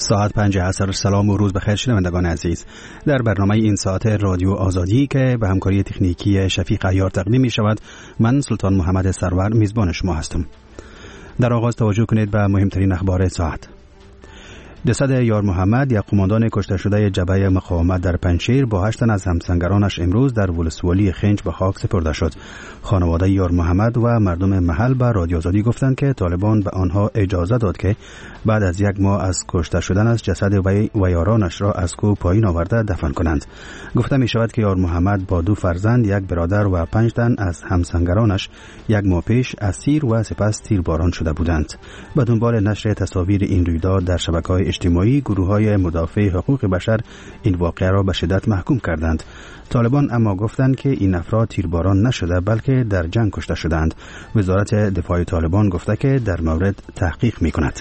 ساعت 5 عصر. سلام و روز بخیر شنوندگان عزیز. در برنامه این ساعت رادیو آزادی که به همکاری تکنیکی شفیق عیار تقدیم می شود، من سلطان محمد سرور میزبان شما هستم. در آغاز توجه کنید به مهمترین اخبار ساعت. جسد یار محمد، یک قماندان کشته شده جبهه مقاومت در پنجشیر، با 8 تن از همسنگرانش امروز در ولسوالی خنج به خاک سپرده شد. خانواده یار محمد و مردم محل به رادیو آزادی گفتند که طالبان به آنها اجازه داد که بعد از 1 ماه از کشته شدنش جسد وی و یارانش را از کوه پایین آورده دفن کنند. گفته می شود که یار محمد با 2 فرزند، 1 برادر و 5 تن از همسنگرانش 1 ماه پیش اسیر و سپس تیرباران شده بودند. به دنبال نشر تصاویر این رویداد در شبکه‌های اجتماعی، گروه‌های مدافع حقوق بشر این واقعه را به شدت محکوم کردند. طالبان اما گفتند که این افراد تیرباران نشده بلکه در جنگ کشته شدند. وزارت دفاع طالبان گفته که در مورد تحقیق می‌کند.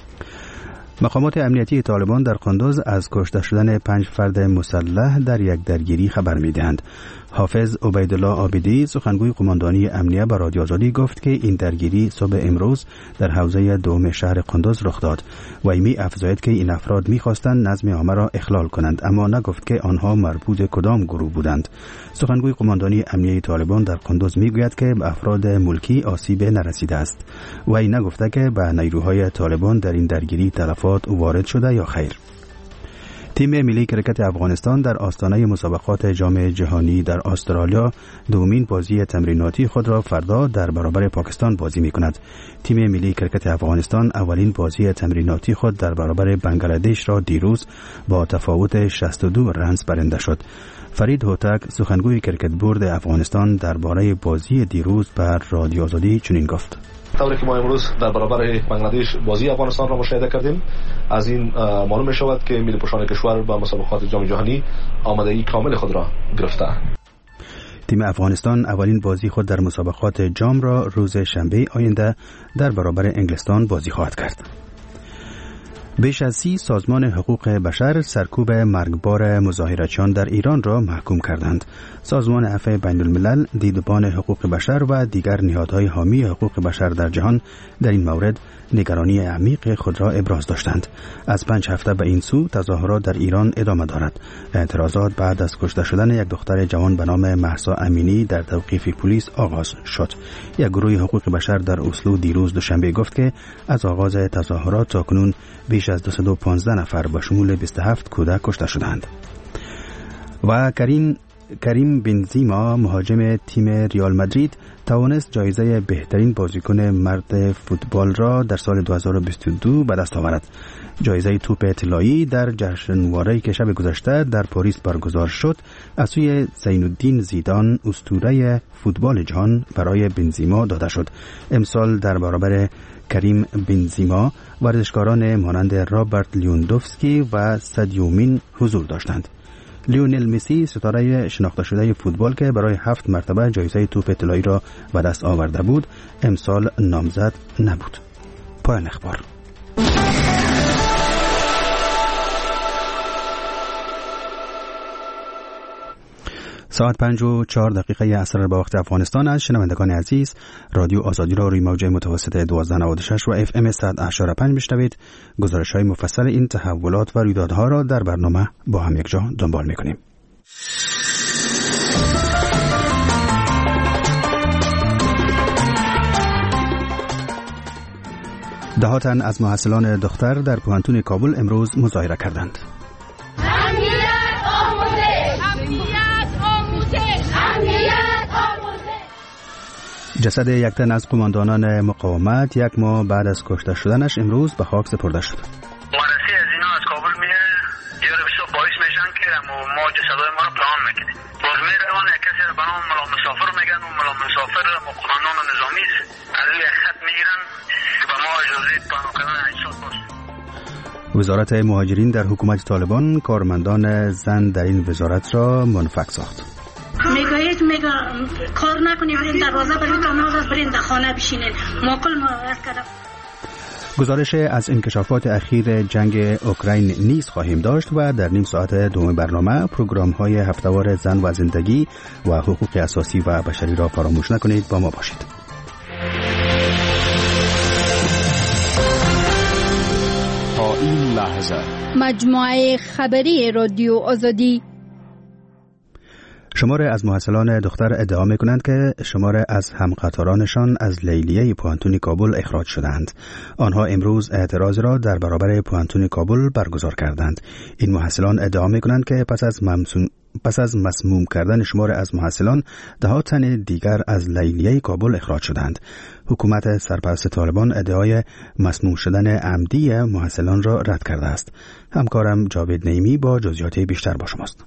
مقامات امنیتی طالبان در قندوز از کشته شدن 5 فرد مسلح در یک درگیری خبر می‌دهند. حافظ عبیدالله عابدی، سخنگوی قماندانی امنیه، به رادیو آزادی گفت که این درگیری صبح امروز در حوزه دوم شهر قندوز رخ داد. وی می افزاید که این افراد می‌خواستند نظم عامه را اخلال کنند، اما نگفت که آنها مربوط کدام گروه بودند. سخنگوی قماندانی امنیه طالبان در قندوز میگوید که به افراد ملکی آسیب نرسیده است. وی نگفته که به نیروهای طالبان در این درگیری تلفات وارد شده یا خیر. تیم ملی کرکت افغانستان در آستانه مسابقات جام جهانی در استرالیا دومین بازی تمریناتی خود را فردا در برابر پاکستان بازی می کند. تیم ملی کرکت افغانستان اولین بازی تمریناتی خود در برابر بنگلادش را دیروز با تفاوت 62 رنز برنده شد. فرید هوتک، سخنگوی کرکت بورد افغانستان، درباره بازی دیروز بر رادیو آزادی چنین گفت: طوری که ما امروز در برابر بنگلادش بازی افغانستان را مشاهده کردیم، از این معلوم می شود که ملی پوشان کشور با مسابقات جام جهانی آمادگی کامل خود را گرفته. تیم افغانستان اولین بازی خود در مسابقات جام را روز شنبه آینده در برابر انگلستان بازی خواهد کرد. بیش از 30 سازمان حقوق بشر سرکوب مرگبار مظاهرچیان در ایران را محکوم کردند. سازمان عفو بین الملل، دیدبان حقوق بشر و دیگر نهادهای حامی حقوق بشر در جهان در این مورد نگرانی عمیق خود را ابراز داشتند. از 5 هفته به این سو تظاهرات در ایران ادامه دارد. اعتراضات بعد از کشته شدن یک دختر جوان به نام مهسا امینی در توقیف پلیس آغاز شد. یک گروه حقوق بشر در اسلو دیروز دوشنبه گفت که از آغاز تظاهرات تاکنون بیش از 215 نفر به شمول 27 کودک کشته شدند. و کریم بنزیما، مهاجم تیم ریال مادرید، توانست جایزه بهترین بازیکن مرد فوتبال را در سال 2022 به دست آورد. جایزه توپ طلایی در جشنواره‌ای که شب گذشته در پاریس برگزار شد از سوی زین‌الدین زیدان، اسطوره فوتبال جهان، برای بنزیما داده شد. امسال در برابر کریم بنزیما ورزشکاران مانند رابرت لیوندوفسکی و سادیو حضور داشتند. لیونل مسی، ستاره شناخته شده فوتبال که برای 7 مرتبه جایزه توپ طلایی را به دست آورده بود، امسال نامزد نبود. پایان اخبار. ساعت 5:04 عصر به وقت افغانستان است. شنوندگان عزیز، رادیو آزادی را روی موج متوسط 1296 و FM 100.5 میشنوید. گزارش‌های مفصل این تحولات و رویدادها را در برنامه با هم یک جا دنبال می‌کنیم. ده‌ها تن از محصلان دختر در پوهنتون کابل امروز مظاهره کردند. جسد یک تن از قماندانان مقاومت 1 ماه بعد از کشته شدنش امروز به خاک سپرده شد. مرسی از اینا از کابل میه، دیار بسیار باعث میشن که ما جسدهای ما رو پنهان میکنیم. باز میره اون کسی رو به نام ملا مسافر میگن، اون ملا مسافر قماندان نظامی است. از روی خط میگیرن که به ما اجازه پنهان کردن اجساد باشه. وزارت مهاجرین در حکومت طالبان کارمندان زن در این وزارت را منفک ساخت. میگه کار نکنی، برین دروازه برین کنار، برین در خانه بشینین. موکل ما عرض کردم. گزارش از انکشافات اخیر جنگ اوکراین نیز خواهیم داشت و در نیم ساعت دوم برنامه پروگرام‌های هفته‌وار زن و زندگی و حقوق اساسی و بشری را فراموش نکنید. با ما باشید. تا این لحظه. مجموعه خبری رادیو آزادی. شماره از محصلان دختر ادعا می‌کنند که شماره از همقطارانشان از لیلیه پوانتون کابل اخراج شدند. آنها امروز اعتراض را در برابر پوانتون کابل برگزار کردند. این محصلان ادعا می‌کنند که پس از مسموم کردن شماره از محصلان، ده تن دیگر از لیلیه کابل اخراج شدند. حکومت سرپرست طالبان ادعای مسموم شدن عمدی محصلان را رد کرده است. همکارم جاوید نعیمی با جزئیات بیشتر با شماست.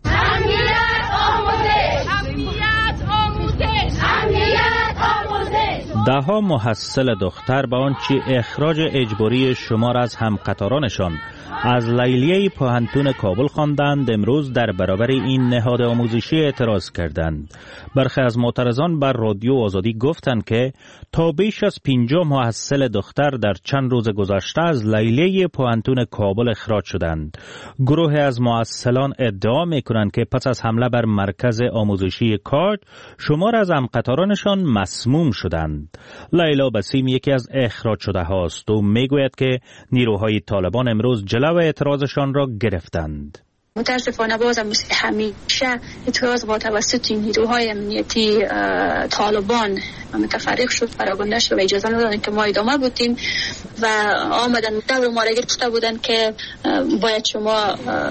ده‌ها محصل دختر با آنچه اخراج اجباری شمار از همقطارانشان از لیلیه پوهنتون کابل خواندند، امروز در برابر این نهاد آموزشی اعتراض کردند. برخی از معترضان بر رادیو آزادی گفتند که تا بیش از 50 محصل دختر در چند روز گذشته از لیلیه پوهنتون کابل اخراج شدند. گروه از محصلان ادعا می‌کنند که پس از حمله بر مرکز آموزشی کاج، شمار از همقطارانشان مسموم شدند. لیلا بسیم یکی از اخراج شده هاست و میگوید که نیروهای طالبان امروز جلو اعتراضشان را گرفتند. متاسفانه بازم مثل همیشه اعتراض با توسط نیروهای امنیتی طالبان متفرق شد، فراگنده شد و اجازه ندادن که ما ادامه بدیم و آمدن دور ما را گرفته بودن که باید شما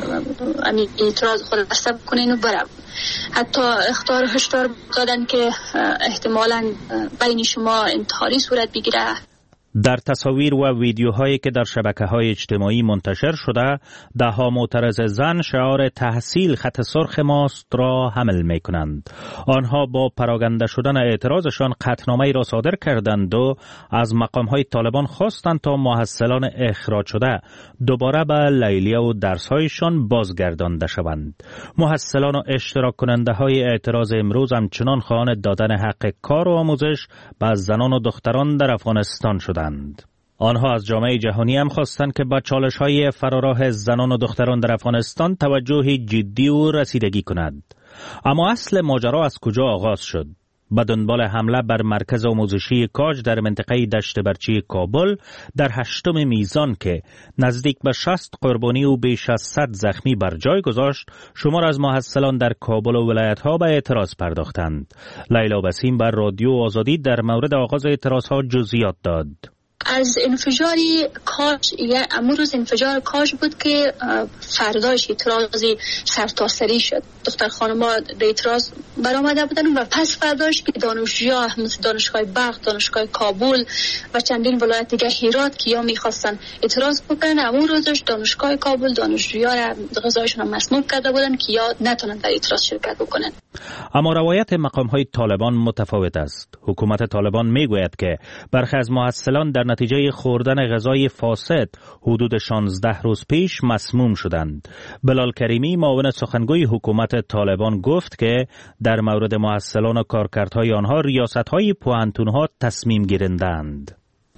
اعتراض خود بسته بکنین و برم. حتی اخطار هشدار دادن که احتمالاً بین شما انتحاری صورت بگیره. در تصاویر و ویدیوهایی که در شبکه‌های اجتماعی منتشر شده، ده‌ها معترض زن شعار تحصیل خط سرخ ماست را حمل می‌کنند. آنها با پراگنده شدن اعتراضشان قطعنامه‌ای را صادر کردند و از مقام‌های طالبان خواستند تا محصلان اخراج شده دوباره به لیلیه و درس‌هایشان بازگردانده شوند. محصلان و اشتراک کننده‌های اعتراض امروز همچنان خواهان دادن حق کار و آموزش به زنان و دختران در افغانستان شدند. آنها از جامعه جهانی هم خواستند که به چالش‌های فراراه زنان و دختران در افغانستان توجه جدی و رسیدگی کند. اما اصل ماجرا از کجا آغاز شد؟ به دنبال حمله بر مرکز آموزشی کاج در منطقه دشت برچی کابل در 8 میزان که نزدیک به 60 قربانی و بیش از 100 زخمی بر جای گذاشت، شمار از محصلان در کابل و ولایت‌ها به اعتراض پرداختند. لیلا بسیم بر رادیو آزادی در مورد آغاز اعتراض‌ها جزئیات داد. از انفجاری کاج، یا امروز انفجار کاج بود که فرداش اعتراضی سرتاسری شد. دختر خانم‌ها به اعتراض برآمده بودن و پس فرداش که دانشجوها مثل دانشگاه بلخ، دانشگاه کابل و چندین ولایت دیگه هرات که یا می‌خواستن اعتراض بکنن، امروزش دانشگاه کابل دانشجوها را غذایشون مسموم کرده بودن که یا نتونن در اعتراض شرکت بکنن. اما روایت مقام‌های طالبان متفاوت است. حکومت طالبان میگوید که برخی از محصلان در نتیجه خوردن غذای فاسد حدود 16 روز پیش مسموم شدند. بلال کریمی معاون سخنگوی حکومت طالبان گفت که در مورد محصلان و کارکردهای آنها ریاست‌های پوهنتون‌ها تصمیم گیرندند.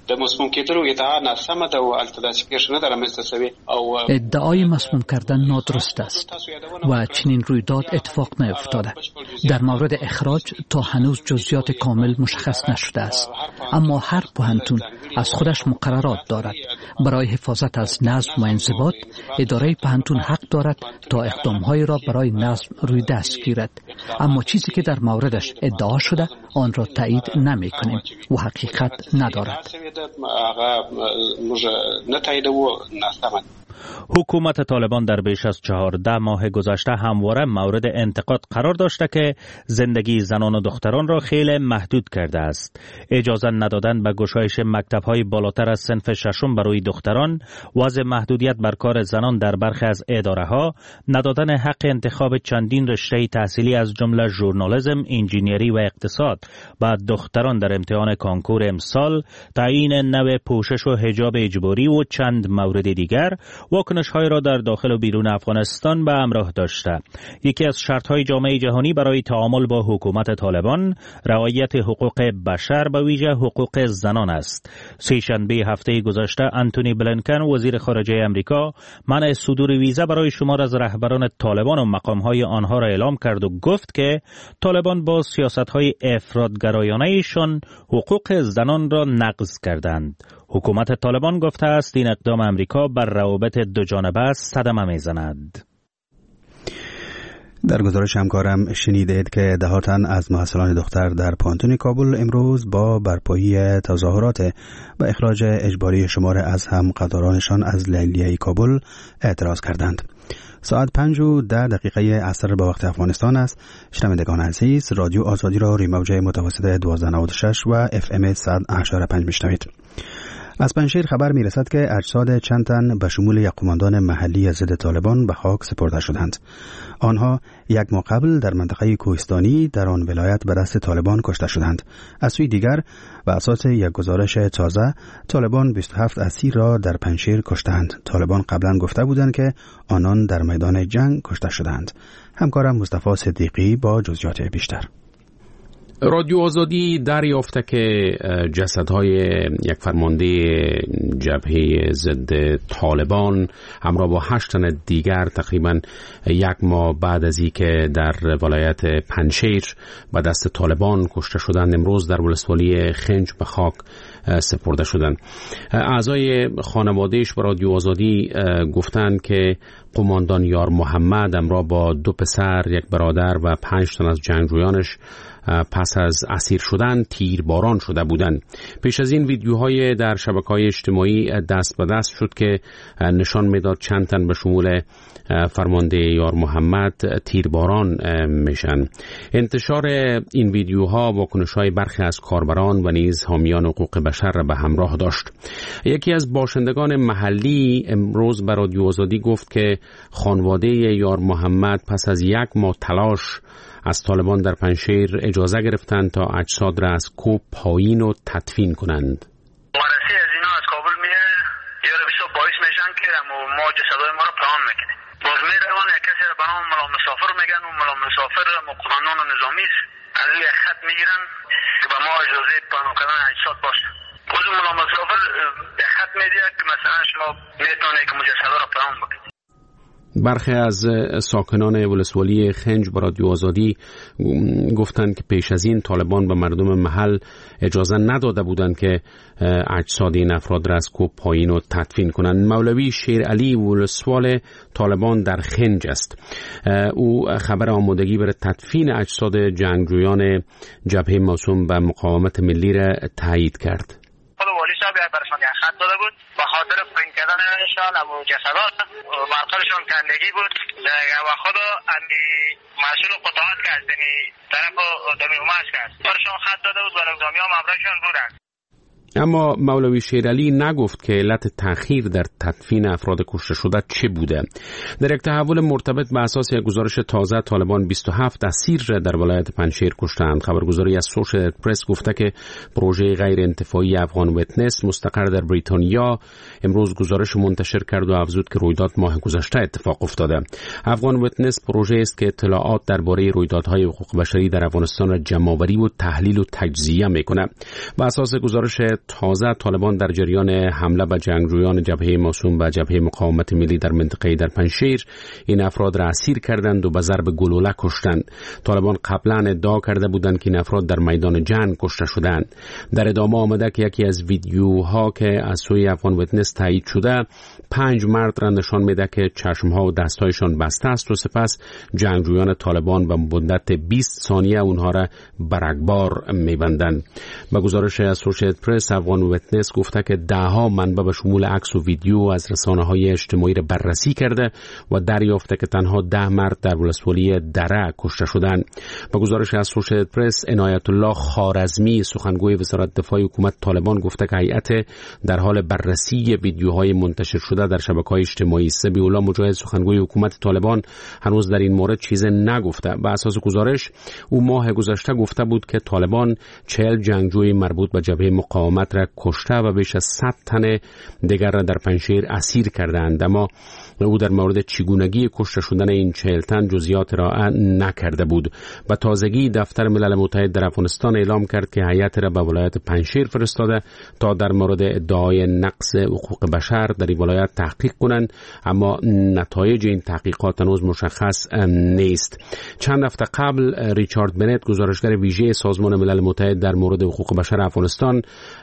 ادعای مسموم کردن نادرست است و چنین رویداد اتفاق نیفتاده. در مورد اخراج تا هنوز جزئیات کامل مشخص نشده است، اما هر پوهنتون از خودش مقررات دارد. برای حفاظت از نظم و انضباط، اداره پوهنتون حق دارد تا اقدام‌هایی را برای نظم روی دست گیرد، اما چیزی که در موردش ادعا شده آن را تایید نمی‌کنیم و حقیقت ندارد. حکومت طالبان در بیش از 14 ماه گذشته همواره مورد انتقاد قرار داشته که زندگی زنان و دختران را خیلی محدود کرده است. اجازه ندادن به گشایش مکتب‌های بالاتر از صنف ششم برای دختران، وضع محدودیت بر کار زنان در برخی از اداره‌ها، ندادن حق انتخاب چندین رشته تحصیلی از جمله ژورنالیسم، انجینیری و اقتصاد به دختران در امتحان کنکور امسال، تعیین نوع پوشش و حجاب اجباری و چند مورد دیگر واکنش‌های را در داخل و بیرون افغانستان به همراه داشته. یکی از شرط‌های جامعه جهانی برای تعامل با حکومت طالبان رعایت حقوق بشر به ویژه حقوق زنان است. سه‌شنبه هفته گذشته انتونی بلینکن وزیر خارجه آمریکا منع صدور ویزا برای شمار از رهبران طالبان و مقام‌های آنها را اعلام کرد و گفت که طالبان با سیاست‌های افراط‌گرایانه‌شان حقوق زنان را نقض کردند. حکومت طالبان گفته است این اقدام امریکا بر روابط دو جانبه صدمه میزند. در گزارش همکارم شنیدید که ده ها تن از محصلان دختر در پانتون کابل امروز با برپایی تظاهرات به اخراج اجباری شمار از هم قطارانشان از لیلیه کابل اعتراض کردند. ساعت 5:10 عصر به وقت افغانستان است. شنوندگان عزیز، رادیو آزادی را روی موج متوسط 1296 و FM 100.5 میشنوید. از پنجشیر خبر میرسد که اجساد چند تن به شمول یک قماندان محلی ضد طالبان به خاک سپرده شدند. آنها یک ماه قبل در منطقه کوهستانی در آن ولایت به دست طالبان کشته شدند. از سوی دیگر بر اساس یک گزارش تازه، طالبان 27 اسیر را در پنجشیر کشتند. طالبان قبلا گفته بودند که آنان در میدان جنگ کشته شدند. همکارم مصطفی صدیقی با جزئیات بیشتر. رادیو آزادی دریافته که جسدهای یک فرمانده جبهه ضد طالبان همراه با 8 تن دیگر تقریبا یک ماه بعد از اینکه در ولایت پنجشیر به دست طالبان کشته شدند امروز در ولسوالی خنج به خاک سپرده شدند. اعضای خانوادهش به رادیو آزادی گفتند که قماندان یار محمد همراه با 2 پسر، 1 برادر و 5 تن از جنگجویانش پس از اسیر شدن تیرباران شده بودند. پیش از این ویدیوهای در شبکه‌های اجتماعی دست به دست شد که نشان میداد چند تن به شمول فرمانده یار محمد تیرباران میشن. انتشار این ویدیوها واکنش‌های برخی از کاربران و نیز حامیان حقوق بشر را به همراه داشت. یکی از باشندگان محلی امروز به رادیو آزادی گفت که خانواده یار محمد پس از 1 ماه تلاش از طالبان در پنجشیر اجازه گرفتند تا اجساد را از کوه پایین و تدفین کنند. وارسی از اینا از کابل میه یه رو بسیار باعث میشن که ما جسدهای ما رو پنهان میکنیم. باز میره اون کسی رو به نام ملا مسافر میگن و ملا مسافر قماندان نظامی است. از روی خط میگیرن که به ما اجازه پنهان کردن اجساد باشه. باز ملا مسافر خط میده که مثلا شما میتونید که جسدها رو پنهان بکنید. برخی از ساکنان ولسوالی خنج به رادیو آزادی گفتند که پیش از این طالبان به مردم محل اجازه نداده بودند که اجساد این افراد را از کوه پایین و تدفین کنند. مولوی شیرعلی ولسوال طالبان در خنج است. او خبر آمادگی برای تدفین اجساد جنگجویان جبهه موسوم به مقاومت ملی را تایید کرد. والی صاحب برشان خط داده بود به خاطر پایین کردنشان و جسدات مرکزشون کندگی بود و خود امی مسئول قطعات که از دنی طرف دمی اوماش کرد برشان خط داده بود و نظامی هم امرشان بودن. اما مولوی شیرعلی نگفت که علت تأخیر در تدفین افراد کشته شده چه بوده. در یک تحول مرتبط به اساس یک گزارش تازه طالبان 27 اسیر را در ولایت پنجشیر کشتند. خبرگزاری از سوشال پرس گفته که پروژه غیر انتفاعی افغان ویتنس مستقر در بریتانیا امروز گزارش منتشر کرد و افزود که رویداد ماه گذشته اتفاق افتاده. افغان ویتنس پروژه است که اطلاعات درباره رویدادهای حقوق بشری در افغانستان را جمع‌آوری و تحلیل و تجزیه می‌کند. بر اساس گزارش تازه طالبان در جریان حمله به جنگجویان جبهه موسوم به جبهه مقاومت ملی در منطقه در پنجشیر این افراد را اسیر کردند و به ضرب گلوله کشتند. طالبان قبلا ادعا کرده بودند که این افراد در میدان جنگ کشته شدند. در ادامه آمده که یکی از ویدیوها که از سوی افغان ویتنس تایید شده 5 مرد را نشان میده که چشمها و دستهایشان بسته است و سپس جنگجویان طالبان به مدت 20 ثانیه اونها را برگبار میبندند. به گزارش اسوسییتد پرس افغان ویتنس گفته که دهها منبع به شمول عکس و ویدیو از رسانه‌های اجتماعی را بررسی کرده و دریافته که تنها 10 مرد در ولسوالی دره کشته شدند. به گزارش اسوسییتد پرس عنایت الله خوارزمی سخنگوی وزارت دفاع حکومت طالبان گفته که هیئت در حال بررسی ویدیوهای منتشر شده در شبکه‌های اجتماعی است. سبیح الله مجاهد سخنگوی حکومت طالبان هنوز در این مورد چیز نگفته. به اساس گزارش او ماه گذشته گفته بود که طالبان 40 جنگجوی مربوط به جبهه مقاومت را کشته و بیش از 100 تن دیگر را در پنجشیر اسیر کردند، اما او در مورد چگونگی کشته شدن این 40 تن جزئیات ارائه نکرده بود. به تازگی دفتر ملل متحد در افغانستان اعلام کرد که هیئت را به ولایت پنجشیر فرستاده تا در مورد ادعای نقض حقوق بشر در این ولایت تحقیق کنند، اما نتایج این تحقیقات هنوز مشخص نیست. چند هفته قبل ریچارد بنت گزارشگر ویژه سازمان ملل متحد در مورد حقوق بشر افغانستان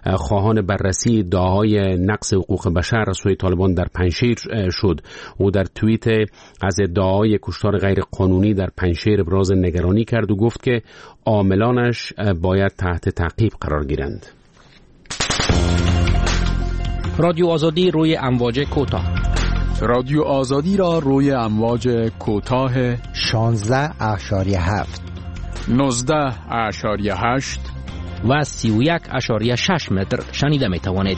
خواهان بررسی ادعاهای نقض حقوق بشر از سوی طالبان در پنجشیر شد. او در توییت از ادعاهای کشتار غیر قانونی در پنجشیر ابراز نگرانی کرد و گفت که عاملانش باید تحت تعقیب قرار گیرند. رادیو آزادی روی امواج کوتاه. رادیو آزادی را روی امواج کوتاه 16.7 19.8 و 31.6 متر شنیده می توانید.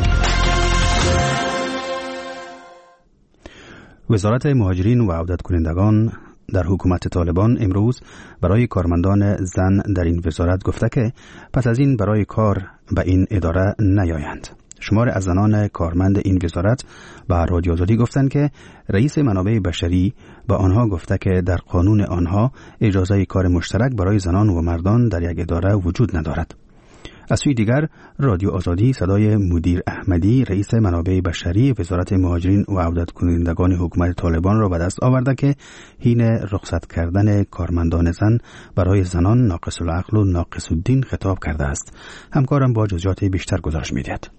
وزارت مهاجرین و عودت کنندگان در حکومت طالبان امروز برای کارمندان زن در این وزارت گفته که پس از این برای کار به این اداره نیایند. شمار از زنان کارمند این وزارت به رادیو آزادی گفتند که رئیس منابع بشری به آنها گفته که در قانون آنها اجازه کار مشترک برای زنان و مردان در یک اداره وجود ندارد. از سوی دیگر رادیو آزادی صدای مدیر احمدی رئیس منابع بشری وزارت مهاجرین و عودت کنندگان حکومت طالبان را به دست آورده که حین رخصت کردن کارمندان زن برای زنان ناقص العقل و ناقص الدین خطاب کرده است. همکارم با جزئیات بیشتر گزارش می‌دهد.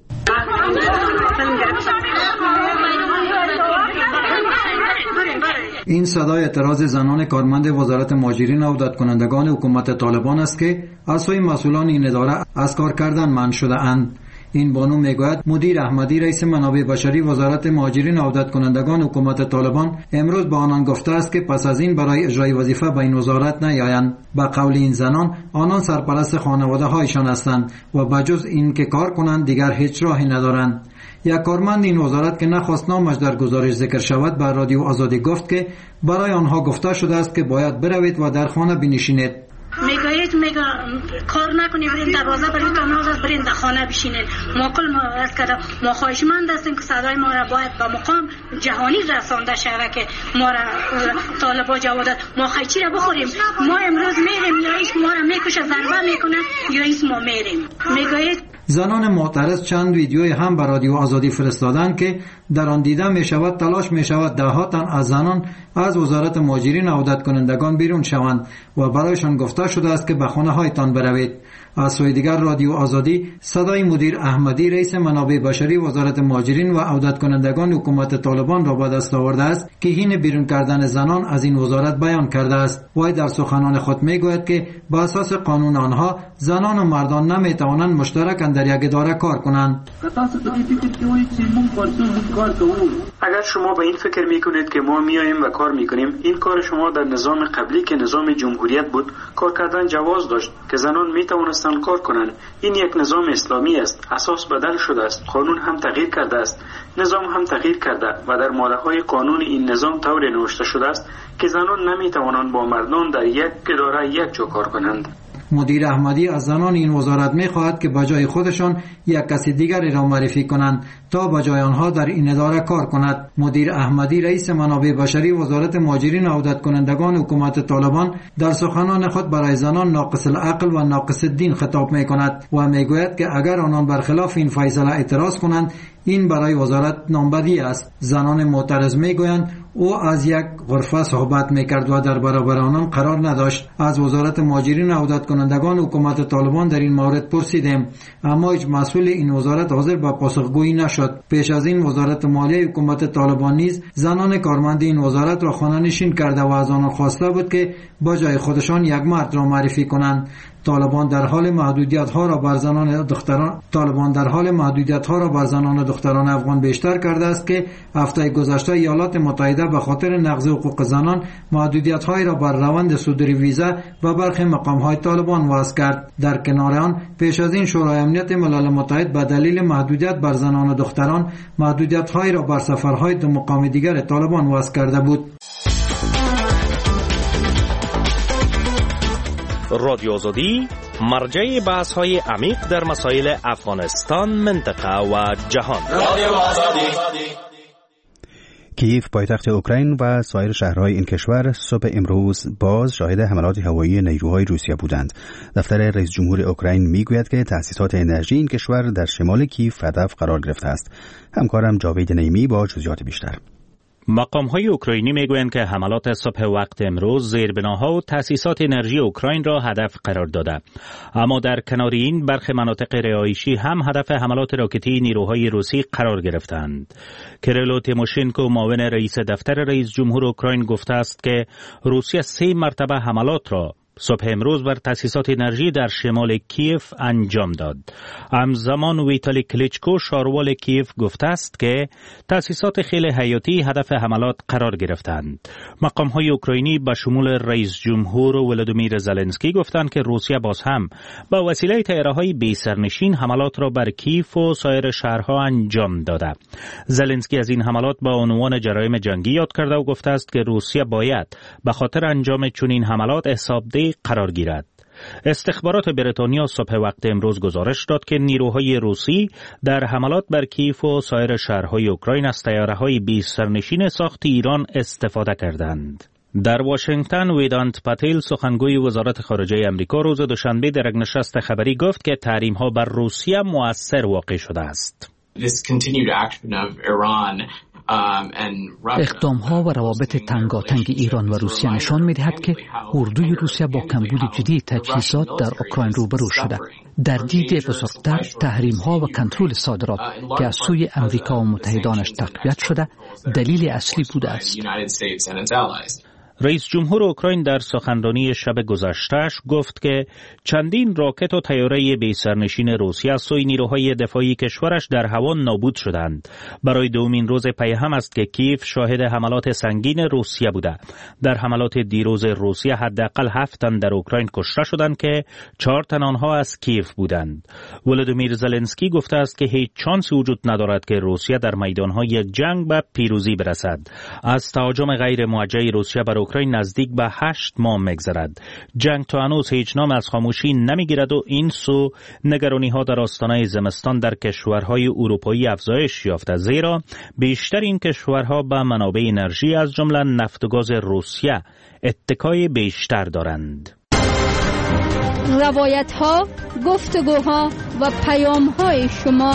این صدای اعتراض زنان کارمند وزارت مهاجرین و عودت کنندگان حکومت طالبان است که از سوی مسئولان این اداره از کار کردن منع شده اند. این بانو میگوید مدیر احمدی رئیس منابع بشری وزارت مهاجرین و عودت کنندگان حکومت طالبان امروز به آنان گفته است که پس از این برای اجرای وظیفه به این وزارت نیایند. به قول این زنان آنان سرپرست خانواده هایشان هستند و بجز این که کار کنند دیگر هیچ راهی ندارند. یک کارمند این وزارت که نخواست نامش در گزارش ذکر شود به رادیو آزادی گفت که برای آنها گفته شده است که باید بروید و در خانه بنشینید. میگوید کار نکنید، برین دروازه برید تا ناز برین در خانه بشینید. ما کل ما از کردم ما خواهشمند هستیم که صدای ما را باید به مقام جهانی رسانده شود که ما را طالبا جوادت ما خیچی را بخوریم. ما امروز میریم یا ایش ما را میکشه ضربه میکنه یا ایش ما میریم. میگوید زنان معترض چند ویدیوی هم به رادیو آزادی فرستادند که در آن دیده می شود تلاش می شود دهها تن از زنان از وزارت مهاجرین و عودت کنندگان بیرون شوند و برایشان گفته شده است که به خانه هایتان بروید. از سوی دیگر رادیو آزادی صدای مدیر احمدی رئیس منابع بشری وزارت مهاجرین و عودت کنندگان حکومت طالبان را به دست آورده است که حین بیرون کردن زنان از این وزارت بیان کرده است. وی در سخنان خود میگوید که به اساس قانون آنها زنان و مردان نمیتوانند مشترکاً در یک اداره کار کنند. اگر شما به این فکر میکنید که ما میاییم و کار میکنیم، این کار شما در نظام قبلی که نظام جمهوریت بود کار کردن جواز داشت که زنان میتوانستند کار کنند. این یک نظام اسلامی است، اساس بدل شده است، قانون هم تغییر کرده است، نظام هم تغییر کرده و در ماده‌های قانون این نظام طوری نوشته شده است که زنان نمیتوانند با مردان در یک اداره یک جا کار کنند. مدیر احمدی از زنان این وزارت می‌خواهد که بجای خودشان یک کسی دیگری را معرفی کنند تا بجای آنها در این اداره کار کند. مدیر احمدی رئیس منابع بشری وزارت مهاجرین و عودت کنندگان حکومت طالبان در سخنان خود برای زنان ناقص العقل و ناقص الدین خطاب می‌کند و میگوید که اگر آنان برخلاف این فیصله اعتراض کنند این برای وزارت نامبدی است. زنان معترض میگویند او از یک غرفه صحبت میکرد و در برابر آنان قرار نداشت. از وزارت مهاجرین و عودت کنندگان حکومت طالبان در این مورد پرسیدیم اما هیچ مسئول این وزارت حاضر به پاسخگویی نشد. پیش از این وزارت مالیه حکومت طالبان نیز زنان کارمند این وزارت را خانه نشین کرده و از آنان خواسته بود که با جای خودشان یک مرد را معرفی کنند. طالبان در حال محدودیت ها را بر زنان و دختران افغان بیشتر کرده است که هفته گذشته ایالات متحده به خاطر نقض حقوق زنان محدودیت هایی را بر روند صدور ویزا و برخی مقام های طالبان وضع کرد. در کنار آن پیش از این شورای امنیت ملل متحد به دلیل محدودیت بر زنان و دختران محدودیت هایی را بر سفرهای دو مقام دیگر طالبان وضع کرده بود. رادیو آزادی مرجع بحث های عمیق در مسائل افغانستان، منطقه و جهان. رادیو آزادی. کیف پایتخت اوکراین و سایر شهرهای این کشور صبح امروز باز شاهد حملات هوایی نیروهای روسیه بودند. دفتر رئیس جمهور اوکراین میگوید که تأسیسات انرژی این کشور در شمال کیف هدف قرار گرفته است. همکارم جاوید نعیمی با جزئیات بیشتر. مقام‌های اوکراینی میگویند که حملات صبح وقت امروز زیربناها و تأسیسات انرژی اوکراین را هدف قرار داده. اما در کنار این برخی مناطق رهایشی هم هدف حملات راکتی نیروهای روسی قرار گرفتند. کریلو تیموشنکو معاون رئیس دفتر رئیس جمهور اوکراین گفته است که روسیه 3 مرتبه حملات را صبح امروز بر تأسیسات انرژی در شمال کیف انجام داد. همزمان ویتالی کلیچکو شاروال کیف گفته است که تأسیسات خیلی حیاتی هدف حملات قرار گرفتند. مقام‌های اوکراینی به شمول رئیس جمهور ولادیمیر زلنسکی گفتند که روسیه باز هم با وسیله طیاره‌های بی سرنشین حملات را بر کیف و سایر شهرها انجام داده. زلنسکی از این حملات با عنوان جرایم جنگی یاد کرده و گفته است که روسیه باید به خاطر انجام چنین حملات حسابدهی قرار گیرد. استخبارات بریتانیا صبح وقت امروز گزارش داد که نیروهای روسی در حملات بر کیف و سایر شهرهای اوکراین از طیاره‌های بی سرنشین ساخت ایران استفاده کردند. در واشنگتن ویدانت پاتیل سخنگوی وزارت خارجه امریکا روز دوشنبه در یک نشست خبری گفت که تحریم‌ها بر روسیه مؤثر واقع شده است. اقدام‌ها و روابط تنگاتنگ ایران و روسیه نشان می‌دهد که اردوی روسیه با کمبود جدی تجهیزات در اوکراین روبرو شده. در دید بزرگتر تحریم‌ها و کنترل صادرات که از سوی امریکا و متحدانش تقویت شده دلیل اصلی بوده است. رئیس جمهور اوکراین در سخنرانی شب گذشته‌اش گفت که چندین راکت و طیاره بی سرنشین روسیه از سوی نیروهای دفاعی کشورش در هوا نابود شدند. برای دومین روز پی هم است که کیف شاهد حملات سنگین روسیه بوده. در حملات دیروز روسیه حداقل 7 تن در اوکراین کشته شدند که 4 تن آنها از کیف بودند. ولادیمیر زلنسکی گفته است که هیچ شانسی وجود ندارد که روسیه در میدانهای جنگ به پیروزی برسد. از تهاجم غیر موجه روسیه بر اوکراین نزدیک به 8 ماه می‌گذرد. جنگ تا هنوز هیچ نام از خاموشی نمی‌گیرد و این سو نگرانی‌ها در آستانه زمستان در کشورهای اروپایی افزایش یافته، زیرا بیشتر این کشورها به منابع انرژی از جمله نفت و گاز روسیه اتکای بیشتر دارند. روایت‌ها، گفتگوها و پیام‌های شما.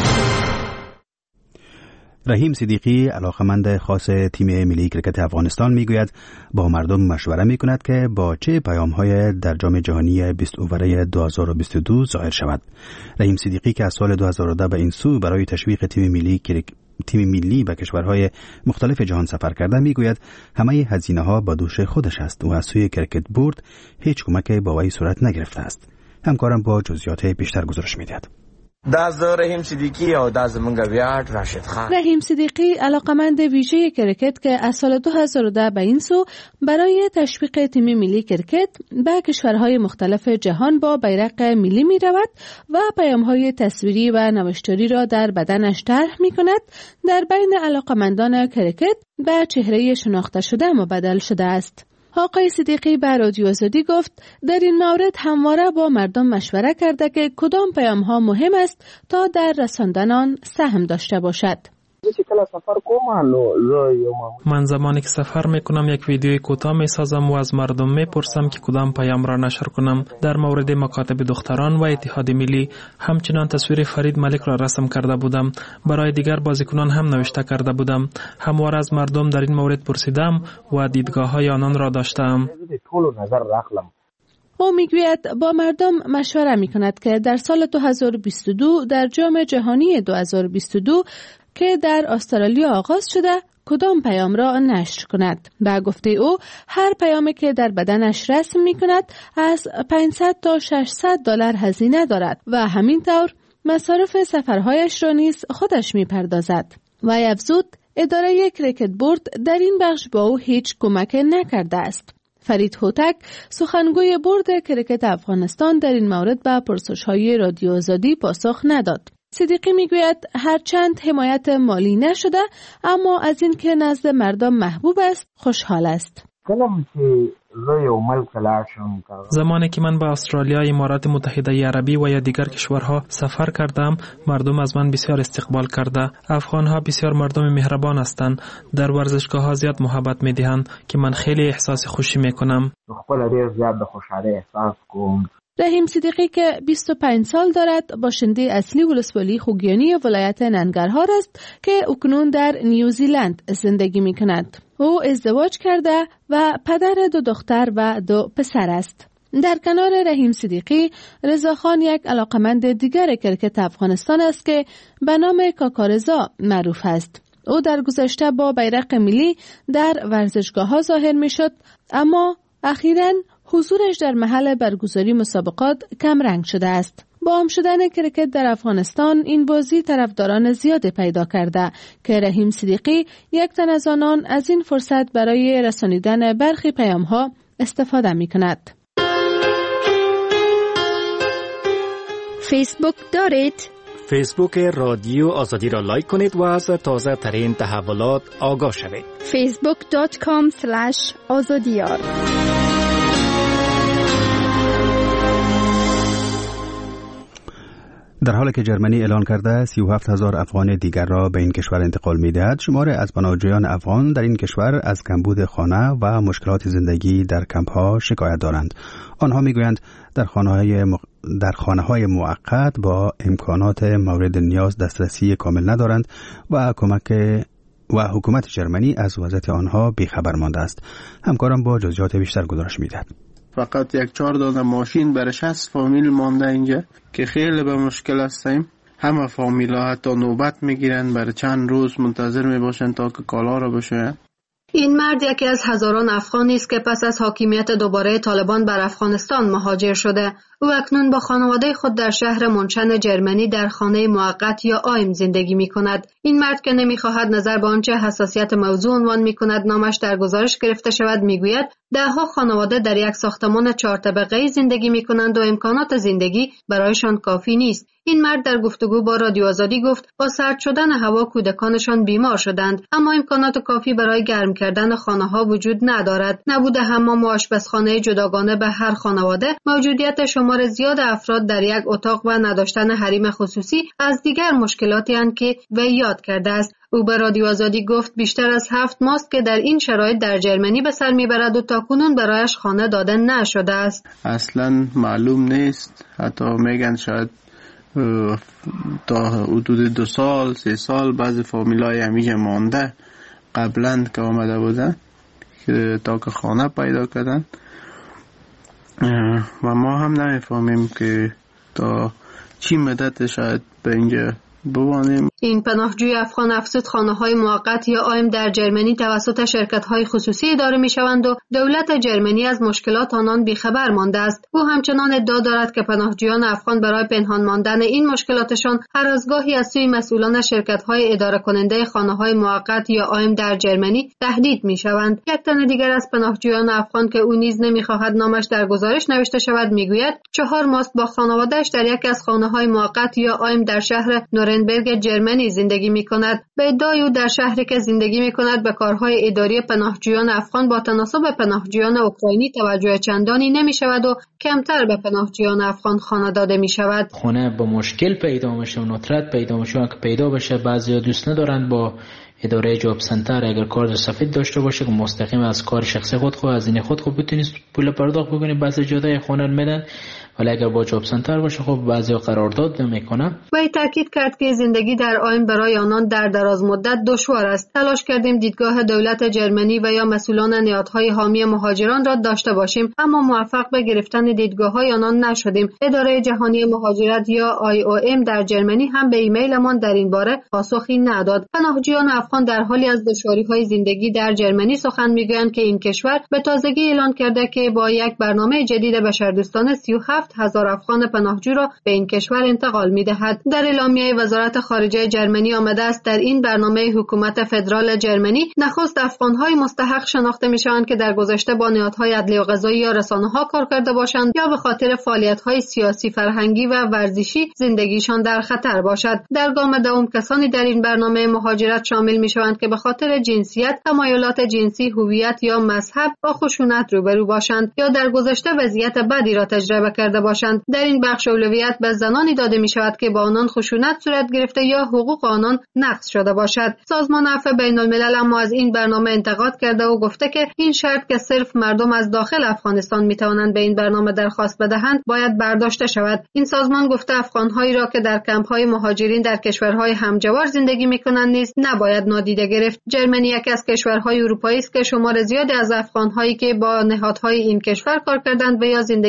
رحیم صدیقی علاقمند خاص تیم ملی کرکت افغانستان میگوید با مردم مشوره میکند که با چه پیام‌های در جام جهانی 20 اوره 2022 ظاهر شود. رحیم صدیقی که از سال 2010 به این سو برای تشویق تیم ملی به کشورهای مختلف جهان سفر کرده میگوید همه هزینه‌ها با دوش خودش است و از سوی کرکت بورد هیچ کمک با وی صورت نگرفته است. همکارم با جزئیات بیشتر گزارش میدهد. داز رحیم صدیقی او داز منگویات راشد خان. رحیم صدیقی علاقمند ویژه کرکت که از سال 2010 به این سو برای تشویق تیم ملی کرکت به کشورهای مختلف جهان با بیرق ملی می رود و پیام‌های تصویری و نوشتاری را در بدنش طرح می کند. در بین علاقمندان کرکت به چهره شناخته شده مبدل شده است. آقای صدیقی به رادیو آزادی گفت در این مورد همواره با مردم مشوره کرده که کدام پیام‌ها مهم است تا در رساندن آن سهم داشته باشد. من زمانی که سفر میکنم یک ویدیوی کوتاه میسازم و از مردم میپرسم که کدام پیام را نشر کنم. در مورد مکاتب دختران و اتحاد ملی همچنان تصویر فرید ملک را رسم کرده بودم. برای دیگر بازیکنان هم نوشته کرده بودم. همواره از مردم در این مورد پرسیدم و دیدگاه‌های آنان را داشتم. او میگوید با مردم مشوره میکند که در سال 2022 در جام جهانی 2022 که در استرالیا آغاز شده کدام پیام را نشر کند. به گفته او هر پیامی که در بدنش رسم می کند از 500 تا 600 دلار هزینه دارد و همینطور مصارف سفرهایش را نیز خودش می پردازد. و افزود اداره کرکت بورد در این بخش با او هیچ کمک نکرده است. فرید هوتک سخنگوی بورد کرکت افغانستان در این مورد به پرسش‌های رادیو آزادی پاسخ نداد. صدیقی میگوید هرچند حمایت مالی نشده اما از این که نزد مردم محبوب است خوشحال است. زمانی که من به استرالیا، امارات متحده عربی و یا دیگر کشورها سفر کردم مردم از من بسیار استقبال کرده. افغانها بسیار مردم مهربان هستند. در ورزشگاه ها زیاد محبت میدهند که من خیلی احساس خوشی میکنم. رحیم صدیقی که 25 سال دارد باشنده اصلی ولسوالی خوگیانی ولایت ننگرهار است که اکنون در نیوزیلند زندگی می کند. او ازدواج کرده و پدر 2 دختر و 2 پسر است. در کنار رحیم صدیقی، رضاخان یک علاقمند دیگر کرکت افغانستان است که به نام کاکارزا معروف است. او در گذشته با بیرق ملی در ورزشگاه‌ها ظاهر می‌شد، اما اخیراً حضورش در محل برگزاری مسابقات کم رنگ شده است. با عام شدن کرکت در افغانستان این بازی طرفداران زیاد پیدا کرده که رحیم صدیقی یک تن از آنان از این فرصت برای رسانیدن برخی پیام‌ها استفاده می‌کند. فیسبوک دارید؟ فیسبوک رادیو آزادی را لایک کنید و از تازه ترین تحولات آگاه شوید. facebook.com/azadiyar. در حالی که جرمنی اعلان کرده 37,000 افغان دیگر را به این کشور انتقال می‌دهد، شمار از پناهجویان افغان در این کشور از کمبود خانه و مشکلات زندگی در کمپ‌ها شکایت دارند. آنها می‌گویند در خانه‌های موقت با امکانات مورد نیاز دسترسی کامل ندارند و حکومت جرمنی از وضعیت آنها بیخبر مانده است. همکارم با جزئیات بیشتر گزارش می‌دهد. فقط 1-4 دانه ماشین برای 60 فامیل مانده اینجا که خیلی به مشکل هستیم. همه فامیلا حتی نوبت میگیرن، برای چند روز منتظر میباشن تا که کالا را بشوین. این مرد یکی از هزاران افغانی است که پس از حاکمیت دوباره طالبان بر افغانستان مهاجر شده. او اکنون با خانواده خود در شهر منشن جرمنی در خانه موقت یا آیم زندگی می کند. این مرد که نمیخواهد نظر به آنچه حساسیت موضوع عنوان می کند نامش در گزارش گرفته شود میگوید دهها خانواده در یک ساختمان 4 طبقه‌ای زندگی می کنند و امکانات زندگی برایشان کافی نیست. این مرد در گفتگو با رادیو آزادی گفت با سرد شدن هوا کودکانشان بیمار شدند، اما امکانات کافی برای گرم کردن خانه‌ها وجود ندارد. نبود حمام و آشپزخانه جداگانه به هر خانواده، موجودیت شمار زیاد افراد در یک اتاق و نداشتن حریم خصوصی از دیگر مشکلاتی اند که وی یاد کرده است. او به رادیو آزادی گفت بیشتر از 7 ماه است که در این شرایط در جرمنی به سر میبرد و تاکنون برایش خانه داده نشده است. اصلا معلوم نیست، حتی میگن شاید تا حدود 2 سال 3 سال بعضی فامیلای همیشه مانده قبلا که آمده بودن که تا که خانه پیدا کردن و ما هم نمیفهمیم که تا چی مدت شاید به اینجا بوانیم. این پناهجوی افغان افزود خانه‌های موقت یا آیم در جرمنی توسط شرکت‌های خصوصی اداره می‌شوند و دولت جرمنی از مشکلات آنان بیخبر مانده است. او همچنان ادعا دارد که پناهجویان افغان برای پنهان ماندن این مشکلاتشان هر از گاهی از سوی مسئولان شرکت‌های اداره کننده خانه‌های موقت یا آیم در جرمنی تهدید می‌شوند. یک تن دیگر از پناهجویان افغان که او نیز نمی‌خواهد نامش در گزارش نوشته شود می‌گوید 4 ماه با خانواده‌اش در یکی از خانه‌های موقت یا آیم در شهر نورنبرگ جرمنی زندگی می کند. به ادعای او در شهری که زندگی می کند به کارهای اداری پناهجویان افغان با تناسب پناهجویان اوکراینی توجه چندانی نمی شود و کمتر به پناهجویان افغان خانه داده می شود. خانه با مشکل پیدا میشه و ندرت پیدا میشه که پیدا بشه. بعضیا دوست ندارند با اداره جاب سنتر اگر کار سفید داشته باشه که مستقیم از کار شخصی خود از این خود بتونید پول پرداخت بکنید. بعضی جاهای خانه میدن، ولی اگر با جاب سنتر باشه خب بعضی قرارداد میکنه. وی تاکید کرد که زندگی در آیم برای آنان در دراز مدت دشوار است. تلاش کردیم دیدگاه دولت جرمنی و یا مسئولان نهادهای حامی مهاجران را داشته باشیم، اما موفق به گرفتن دیدگاه‌های آنان نشدیم. اداره جهانی مهاجرت یا IOM در جرمنی هم به ایمیلمان در این باره پاسخی نداد. پناهجویان افغان در حالی از دشواری‌های زندگی در جرمنی سخن میگویند که این کشور به تازگی اعلان کرده که با یک برنامه جدید بشردوستانه 37,000 افغان پناهجو را به این کشور انتقال می‌دهد. در اعلامیه وزارت خارجه جرمنی آمده است در این برنامه حکومت فدرال جرمنی نخست افغان‌های مستحق شناخته می‌شوند که در گذشته با نهادهای عدلیه و قضایی یا رسانه‌ها کار کرده باشند یا به خاطر فعالیت‌های سیاسی، فرهنگی و ورزشی زندگیشان در خطر باشد. در گام دوم کسانی در این برنامه مهاجرت شامل می‌شوند که به خاطر جنسیت، تمایلات جنسی، هویت یا مذهب با خشونت روبرو باشند یا در گذشته وضعیت بدی را تجربه کرده باشند. در این بخش اولویت به زنانی داده می‌شود که با آنان خشونت صورت گرفته یا حقوق آنان نقض شده باشد. سازمان عفو بین‌الملل اما از این برنامه انتقاد کرده و گفته که این شرط که صرف مردم از داخل افغانستان می‌توانند به این برنامه درخواست بدهند باید برداشته شود. این سازمان گفته افغان‌هایی را که در کمپ‌های مهاجرین در کشورهای همجوار زندگی می‌کنند نیز نباید نادیده گرفت. جرمنی یکی از کشورهای اروپایی است که شمار زیادی از افغان‌هایی که با نهادهای این کشور کار کردند و یا زندگی